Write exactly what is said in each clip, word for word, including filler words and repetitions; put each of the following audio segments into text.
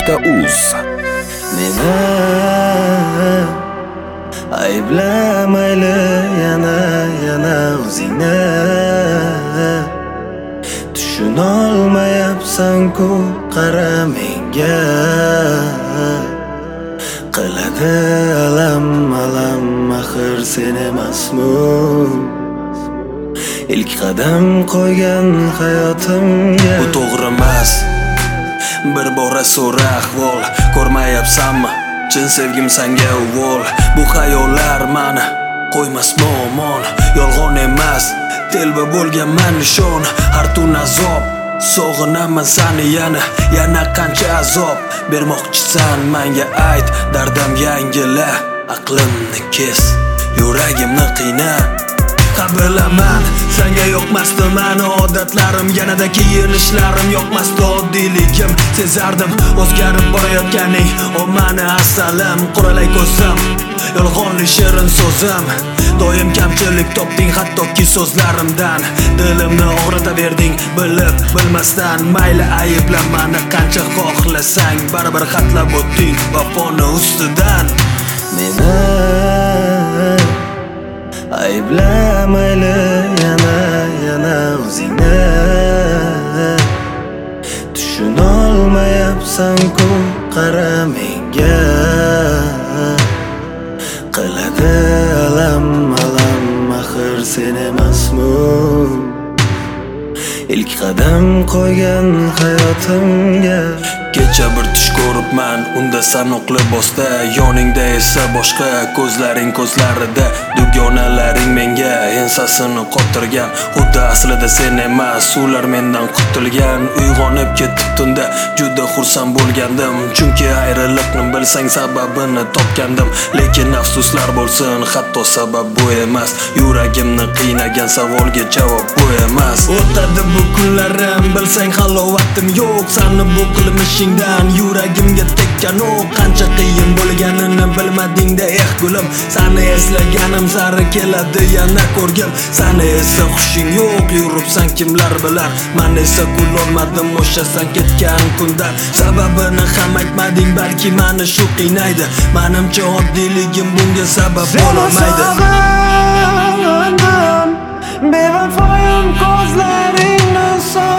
nuqta uz. Meni ayblamayli yana yana o'zingni. Tushunolmayapsan-ku qara menga. Qiladi alam alam axir sen emasmi? İlk qadam qo'ygan hayotimga. Bu to'g'ri emas. Bir bora so'ra ahvol, ko'rmayapsanmi? Chin sevgim senga uvol. Bu xayollar mani qo'ymas muammon. Yolg'on emas, telba bo'lganman nishon. Har tun azob, sog'inaman seni yana. Yana qancha azob bermoqchisan menga ayt. Dardim yangila, aqlimni kes, yuragimni qiyna. Qabilaman, senga yo'qmasdi mani odatlarim, yanada kiyinishlarim yo'qmasdi oddiyligim. Sezardim o'zgarib borayotganing, o mani asalim, quralay ko'zim, yolg'onli shirin so'zim. Doim kamchilik topding hattoki so'zlarimdan. Dilimni og'ritaverding bilib bilmasdan. Mayli aybla mani qancha xohlasang, baribir xatlab o'tding vafoni ustidan. Meni ayblamayli yana yana o'zingni. Tushunolmayapsan-ku qara menga. Qiladi alam alam axir sen emasmi? İlk qadam qo'ygan hayotimga. Kecha bir tush ko'ribman, unda sanoqli libosda, yoningda esa boshqa, ko'zlaring ko'zlarida. Dugonalaring menga ensasini qotirgan, xuddi aslida sen emas, ular mendan qutulgan. Uyg'onib ketib tunda juda xursand bo'lgandim, chunki ayriliqni bilsang sababini topgandim. Lekin afsuslar bo'lsin, hatto sabab bu emas. Yuragimni qiynagan savolga javob bu emas. O'tadi bu kunlarim, bilsang halovatim yo'q. Seni bu qilmishingdan yuragimga tekkan o. Qancha qiyin bo'lganini bilmading-da eh gulim. Seni eslaganim sari keladi yana ko'rgim. Seni esa xushing yo'q, yuribsan kimlar bilar. Men esa kulolmadim o'sha sen ketgan kunda. Sababini ham aytmading, balki meni shu qiynaydi. Menimcha oddiyligim bunga sabab bo'lmaydi. Sog'indim, bevafoyim ko'zlaringni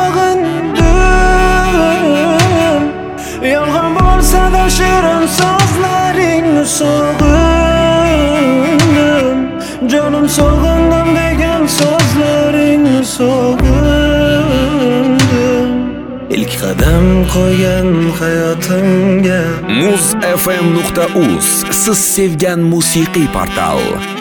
sog'indim. Yolg'on bo'lsa-da shirin so'zlaringni sog'indim. Jonim sog'indim degan so'zlaringni sog'indim. İlk qadam qo'ygan hayotimga. muz f m nuqta uz siz sevgan musiqiy portal.